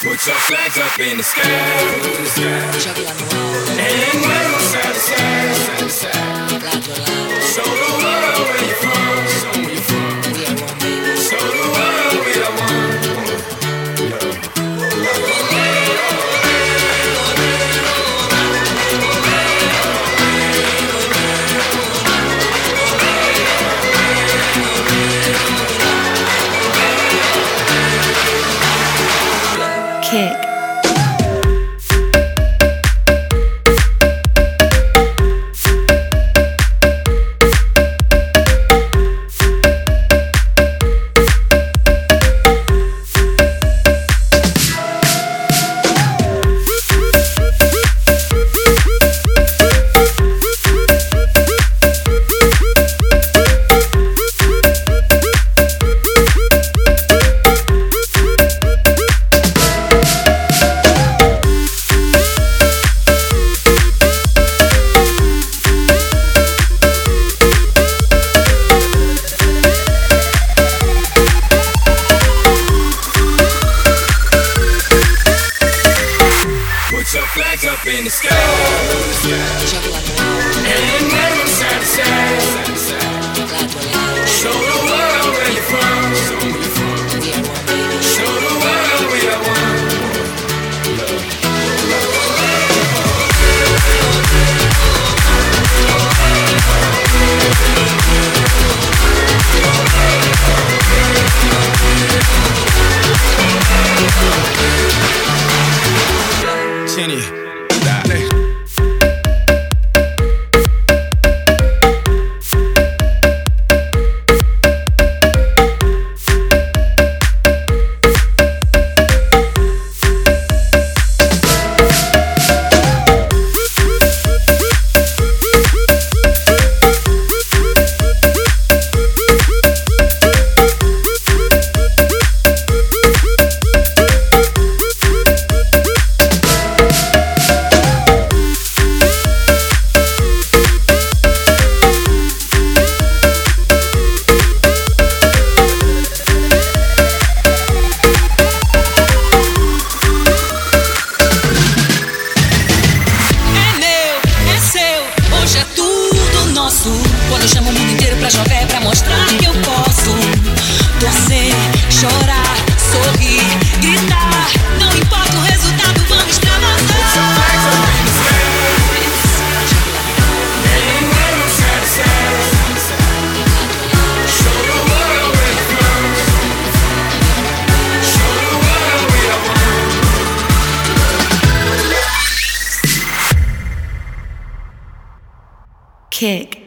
Put your flags up in the sky. Jogue lá no alto. And wave them side to side, side to side. Lado a lado. Show the world where you're from. Show 'em where you're from. We are one, baby. Show the world we are one. Kick. Put your flags up in the sky. Jogue lá no alto. And wave them side to side, side to side. Lado a lado. Show the world where you're from. Show 'em where you're from. We are one, baby. Show the world we are one. Chinny, dale. Quando eu chamo o mundo inteiro pra jogar é pra mostrar que eu posso torcer, chorar, sorrir, gritar. Não importa o resultado, vamos extravasar. And wave them side to side. Show the world where you're from. Show the world we are one. Kick.